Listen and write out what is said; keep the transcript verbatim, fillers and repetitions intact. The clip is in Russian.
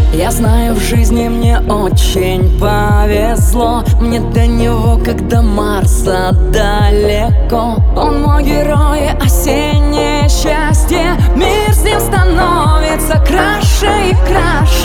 Я знаю, в жизни мне очень повезло. Мне до него, как до Марса, далеко. Он мой герой, осеннее счастье. Мир с ним становится краше и краше.